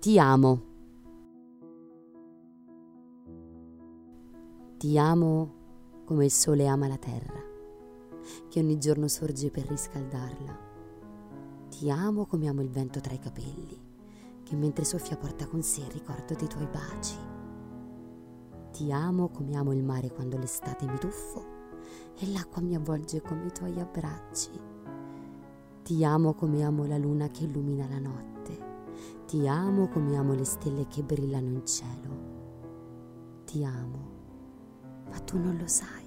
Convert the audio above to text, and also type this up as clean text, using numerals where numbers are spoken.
Ti amo. Ti amo come il sole ama la terra, che ogni giorno sorge per riscaldarla. Ti amo come amo il vento tra i capelli, che mentre soffia porta con sé il ricordo dei tuoi baci. Ti amo come amo il mare quando l'estate mi tuffo e l'acqua mi avvolge come i tuoi abbracci. Ti amo come amo la luna che illumina la notte. Ti amo come amo le stelle che brillano in cielo. Ti amo, ma tu non lo sai.